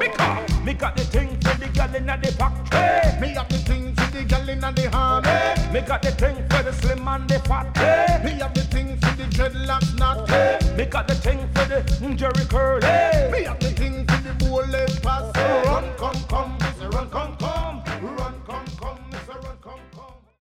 Because me got the thing for the gal in the factory. Me have the thing for the gal in the harness. Me got the thing for the slim and the fat. Me have the thing for the dreadlocks knot. Me got the thing for the Jerry curly. Me have